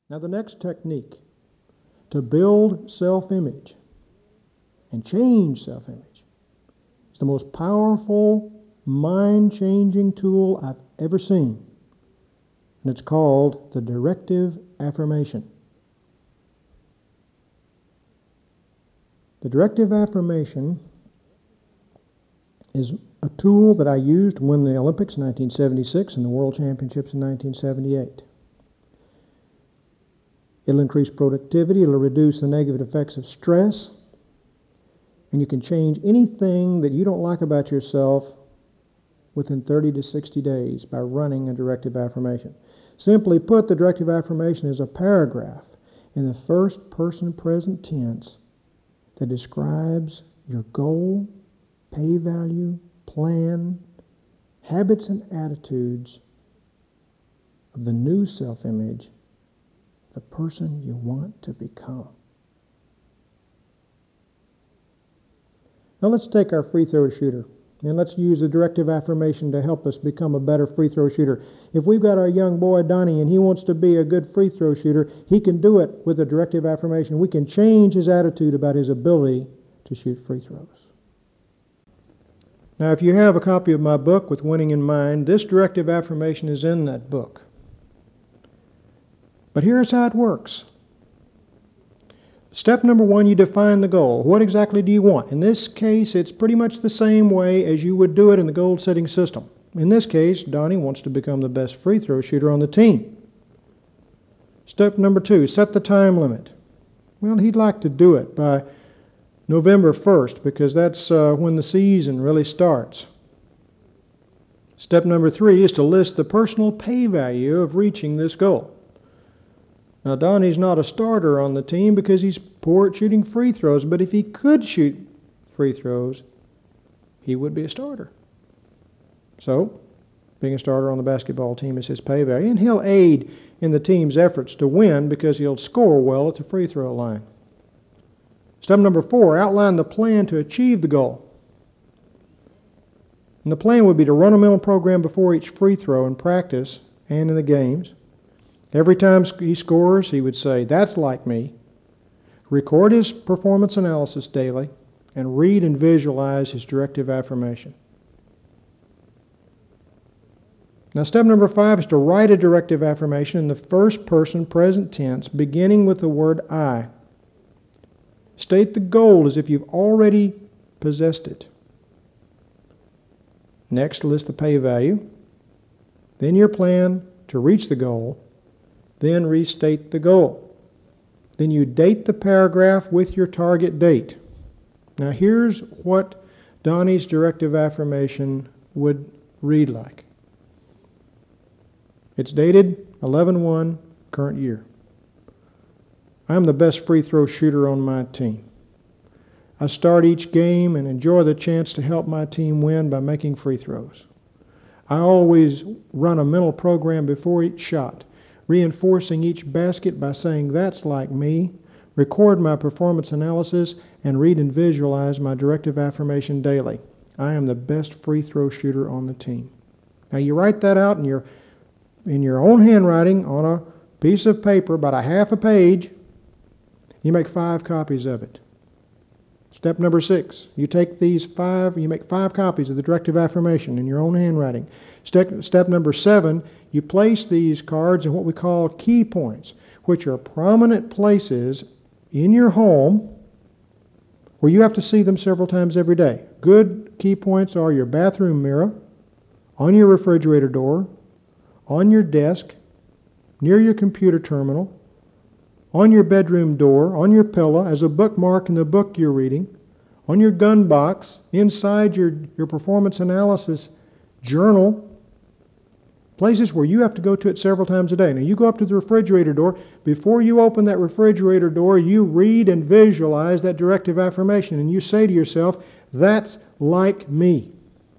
Now, the next technique to build self-image and change self-image is the most powerful, mind-changing tool I've ever seen. And it's called the directive affirmation. The directive affirmation is a tool that I used to win the Olympics in 1976 and the World Championships in 1978. It'll increase productivity, it'll reduce the negative effects of stress, and you can change anything that you don't like about yourself within 30 to 60 days by running a directive affirmation. Simply put, the directive affirmation is a paragraph in the first person present tense that describes your goal, pay value, plan, habits and attitudes of the new self-image, the person you want to become. Now let's take our free throw shooter and let's use the directive affirmation to help us become a better free throw shooter. If we've got our young boy Donnie and he wants to be a good free throw shooter, he can do it with a directive affirmation. We can change his attitude about his ability to shoot free throws. Now, if you have a copy of my book, With Winning in Mind, this directive affirmation is in that book. But here's how it works. Step number one, you define the goal. What exactly do you want? In this case, it's pretty much the same way as you would do it in the goal-setting system. In this case, Donnie wants to become the best free throw shooter on the team. Step number two, set the time limit. Well, he'd like to do it by November 1st because that's when the season really starts. Step number three is to list the personal pay value of reaching this goal. Now, Donnie's not a starter on the team because he's poor at shooting free throws, but if he could shoot free throws, he would be a starter. So, being a starter on the basketball team is his pay value, and he'll aid in the team's efforts to win because he'll score well at the free throw line. Step number four, outline the plan to achieve the goal. And the plan would be to run a mental program before each free throw in practice and in the games. Every time he scores, he would say, "That's like me." Record his performance analysis daily and read and visualize his directive affirmation. Now, step number five is to write a directive affirmation in the first person present tense, beginning with the word I. State the goal as if you've already possessed it. Next, list the pay value, then your plan to reach the goal, then restate the goal. Then you date the paragraph with your target date. Now here's what Donnie's directive affirmation would read like. It's dated 11/1, current year. I am the best free throw shooter on my team. I start each game and enjoy the chance to help my team win by making free throws. I always run a mental program before each shot, reinforcing each basket by saying, "That's like me," record my performance analysis, and read and visualize my directive affirmation daily. I am the best free throw shooter on the team. Now you write that out in your own handwriting on a piece of paper, about a half a page. You make 5 copies of it. Step number 6, you make 5 copies of the directive affirmation in your own handwriting. Step number 7, you place these cards in what we call key points, which are prominent places in your home where you have to see them several times every day. Good key points are your bathroom mirror, on your refrigerator door, on your desk, near your computer terminal, on your bedroom door, on your pillow, as a bookmark in the book you're reading, on your gun box, inside your performance analysis journal, places where you have to go to it several times a day. Now you go up to the refrigerator door. Before you open that refrigerator door, you read and visualize that directive affirmation, and you say to yourself, "That's like me."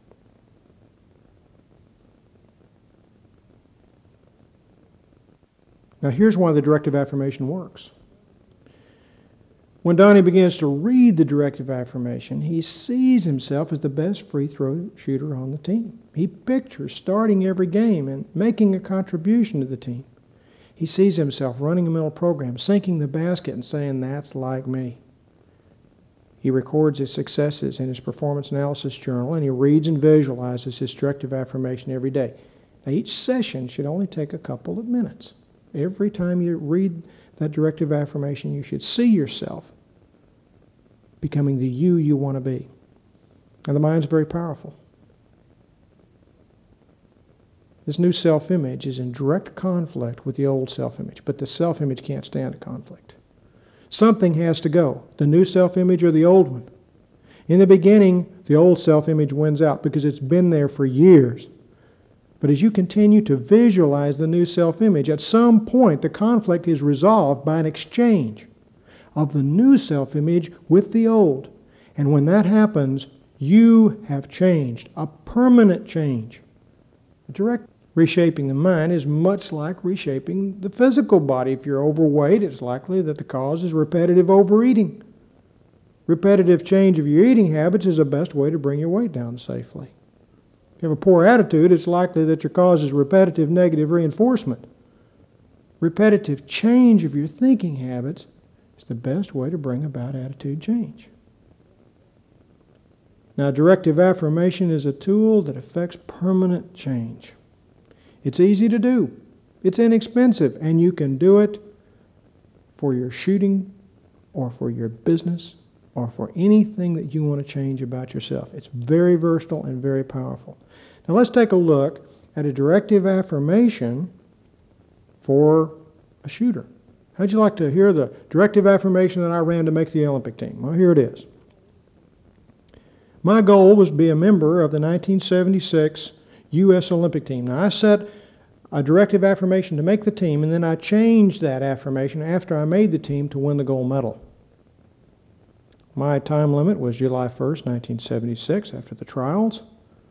Now here's why the directive affirmation works. When Donnie begins to read the directive affirmation, he sees himself as the best free throw shooter on the team. He pictures starting every game and making a contribution to the team. He sees himself running a mental program, sinking the basket and saying, "That's like me." He records his successes in his performance analysis journal, and he reads and visualizes his directive affirmation every day. Now, each session should only take a couple of minutes. Every time you read that directive affirmation, you should see yourself becoming the you want to be. And the mind's very powerful. This new self-image is in direct conflict with the old self-image, but the self-image can't stand a conflict. Something has to go, the new self-image or the old one. In the beginning, the old self-image wins out because it's been there for years. But as you continue to visualize the new self-image, at some point the conflict is resolved by an exchange of the new self-image with the old. And when that happens, you have changed, a permanent change. A direct reshaping the mind is much like reshaping the physical body. If you're overweight, it's likely that the cause is repetitive overeating. Repetitive change of your eating habits is the best way to bring your weight down safely. If you have a poor attitude, it's likely that your cause is repetitive negative reinforcement. Repetitive change of your thinking habits is the best way to bring about attitude change. Now, directive affirmation is a tool that affects permanent change. It's easy to do. It's inexpensive, and you can do it for your shooting or for your business or for anything that you want to change about yourself. It's very versatile and very powerful. Now let's take a look at a directive affirmation for a shooter. How'd you like to hear the directive affirmation that I ran to make the Olympic team? Well, here it is. My goal was to be a member of the 1976 U.S. Olympic team. Now, I set a directive affirmation to make the team, and then I changed that affirmation after I made the team to win the gold medal. My time limit was July 1st, 1976, after the trials.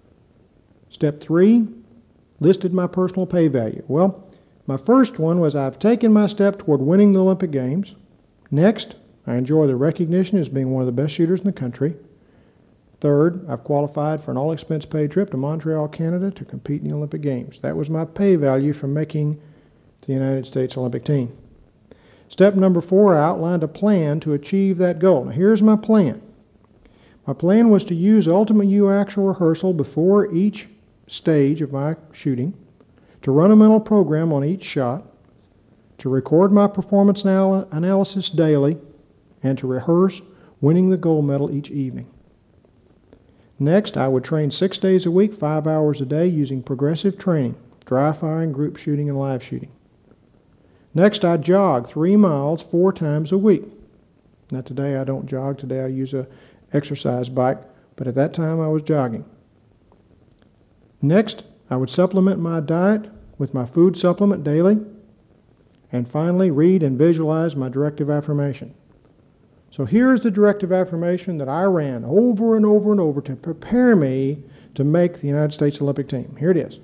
Step 3, listed my personal pay value. Well, my first one was I've taken my step toward winning the Olympic Games. Next, I enjoy the recognition as being one of the best shooters in the country. Third, I've qualified for an all-expense-paid trip to Montreal, Canada to compete in the Olympic Games. That was my pay value for making the United States Olympic team. Step number 4, I outlined a plan to achieve that goal. Now, here's my plan. My plan was to use Ultimate U actual rehearsal before each stage of my shooting, to run a mental program on each shot, to record my performance analysis daily, and to rehearse winning the gold medal each evening. Next, I would train 6 days a week, 5 hours a day, using progressive training, dry firing, group shooting, and live shooting. Next, I jog 3 miles 4 times a week. Now today I don't jog, today I use a exercise bike, but at that time I was jogging. Next, I would supplement my diet with my food supplement daily. And finally, read and visualize my directive affirmation. So here's the directive affirmation that I ran over and over and over to prepare me to make the United States Olympic team. Here it is.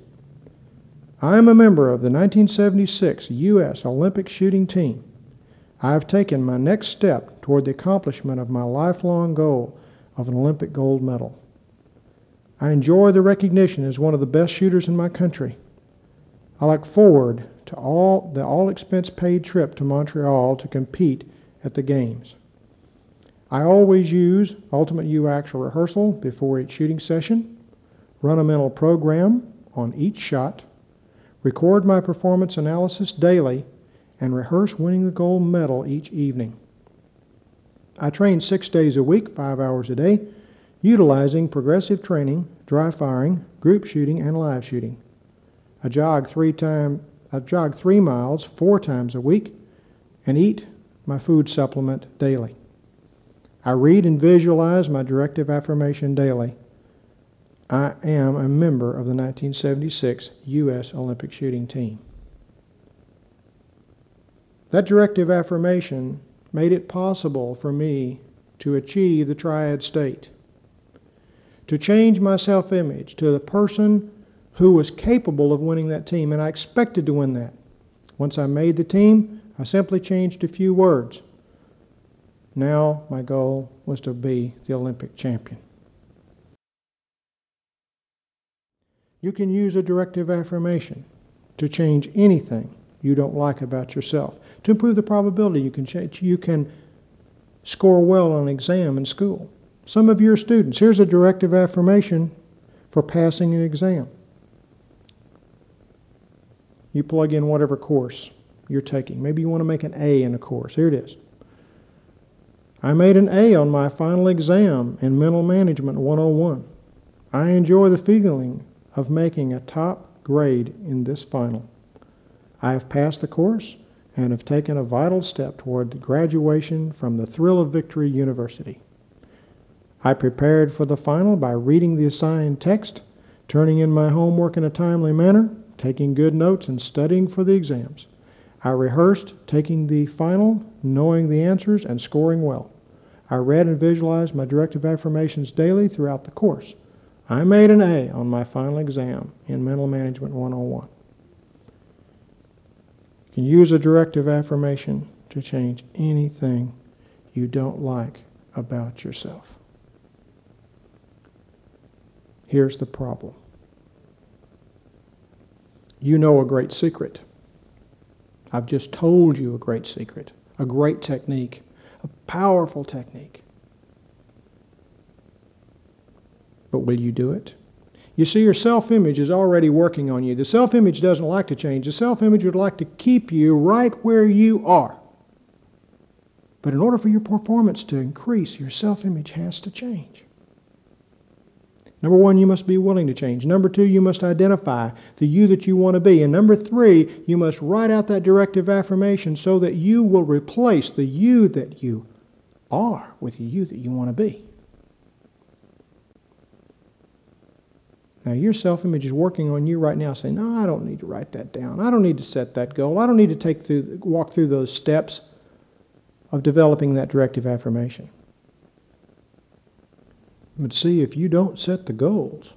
I am a member of the 1976 U.S. Olympic shooting team. I have taken my next step toward the accomplishment of my lifelong goal of an Olympic gold medal. I enjoy the recognition as one of the best shooters in my country. I look forward to the all-expense-paid trip to Montreal to compete at the Games. I always use Ultimate U actual rehearsal before each shooting session, run a mental program on each shot, record my performance analysis daily, and rehearse winning the gold medal each evening. I train 6 days a week, 5 hours a day, utilizing progressive training, dry firing, group shooting, and live shooting. I jog 3 miles 4 times a week and eat my food supplement daily. I read and visualize my directive affirmation daily. I am a member of the 1976 U.S. Olympic shooting team. That directive affirmation made it possible for me to achieve the triad state, to change my self-image to the person who was capable of winning that team, and I expected to win that. Once I made the team, I simply changed a few words. Now my goal was to be the Olympic champion. You can use a directive affirmation to change anything you don't like about yourself. To improve the probability you can change, you can score well on an exam in school. Some of your students, here's a directive affirmation for passing an exam. You plug in whatever course you're taking. Maybe you want to make an A in a course. Here it is. I made an A on my final exam in Mental Management 101. I enjoy the feeling of making a top grade in this final. I have passed the course and have taken a vital step toward graduation from the Thrill of Victory University. I prepared for the final by reading the assigned text, turning in my homework in a timely manner, taking good notes, and studying for the exams. I rehearsed taking the final, knowing the answers, and scoring well. I read and visualized my directive affirmations daily throughout the course. I made an A on my final exam in Mental Management 101. You can use a directive affirmation to change anything you don't like about yourself. Here's the problem. You know a great secret. I've just told you a great secret, a great technique, a powerful technique. But will you do it? You see, your self-image is already working on you. The self-image doesn't like to change. The self-image would like to keep you right where you are. But in order for your performance to increase, your self-image has to change. Number one, you must be willing to change. Number two, you must identify the you that you want to be. And number three, you must write out that directive affirmation so that you will replace the you that you are with the you that you want to be. Now, your self-image is working on you right now, saying, no, I don't need to write that down. I don't need to set that goal. I don't need to walk through those steps of developing that directive affirmation. But see, if you don't set the goals,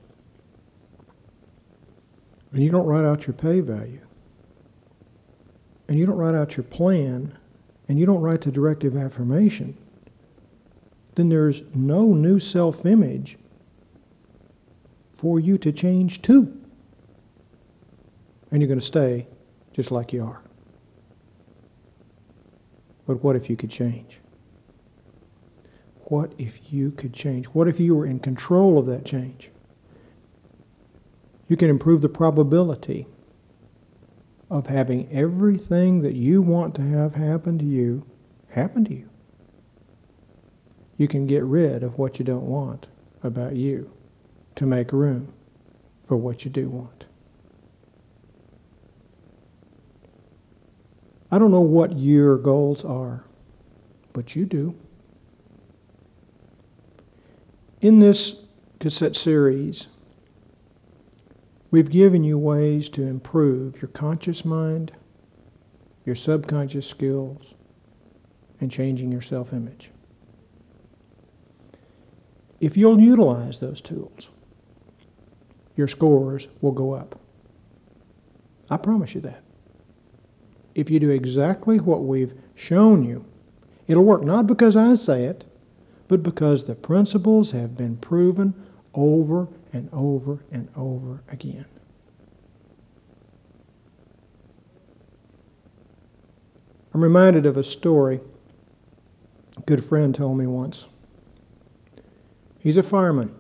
and you don't write out your pay value, and you don't write out your plan, and you don't write the directive affirmation, then there's no new self-image for you to change to. And you're going to stay just like you are. But what if you could change? What if you could change? What if you were in control of that change? You can improve the probability of having everything that you want to have happen to you, happen to you. You can get rid of what you don't want about you to make room for what you do want. I don't know what your goals are, but you do. In this cassette series, we've given you ways to improve your conscious mind, your subconscious skills, and changing your self-image. If you'll utilize those tools, your scores will go up. I promise you that. If you do exactly what we've shown you, it'll work, not because I say it, but because the principles have been proven over and over and over again. I'm reminded of a story a good friend told me once. He's a fireman,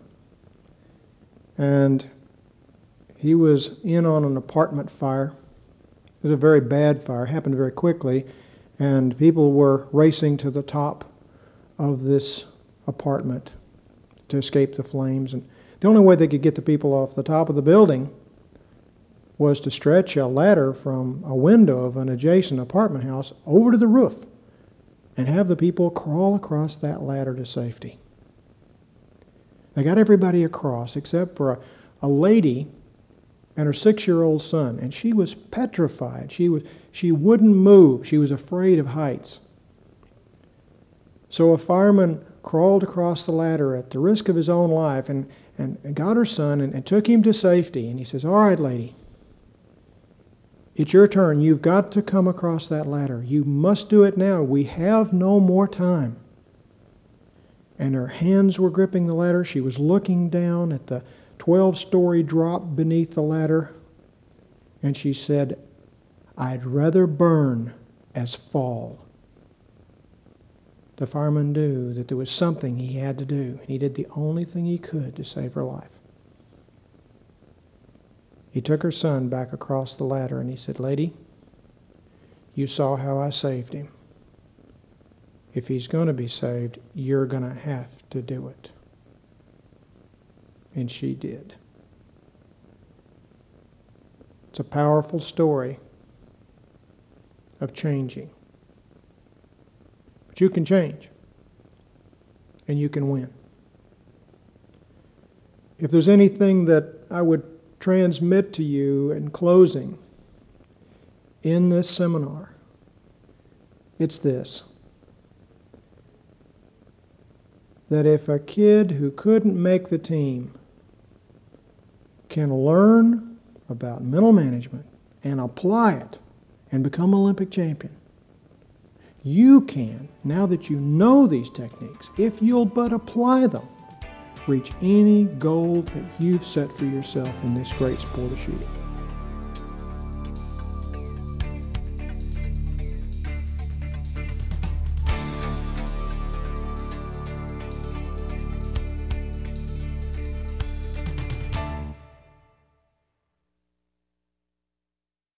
and he was in on an apartment fire. It was a very bad fire, happened very quickly, and people were racing to the top of this apartment to escape the flames. And the only way they could get the people off the top of the building was to stretch a ladder from a window of an adjacent apartment house over to the roof and have the people crawl across that ladder to safety. They got everybody across except for a lady and her 6-year-old son, and she was petrified. She wouldn't move. She was afraid of heights. So a fireman crawled across the ladder at the risk of his own life and got her son and took him to safety. And he says, all right, lady, it's your turn. You've got to come across that ladder. You must do it now. We have no more time. And her hands were gripping the ladder. She was looking down at the 12-story drop beneath the ladder. And she said, I'd rather burn as fall. The fireman knew that there was something he had to do, and he did the only thing he could to save her life. He took her son back across the ladder and he said, "Lady, you saw how I saved him. If he's going to be saved, you're going to have to do it." And she did. It's a powerful story of changing. But you can change, and you can win. If there's anything that I would transmit to you in closing in this seminar, it's this: that if a kid who couldn't make the team can learn about mental management and apply it and become an Olympic champion, you can, now that you know these techniques, if you'll but apply them, reach any goal that you've set for yourself in this great sport of shooting.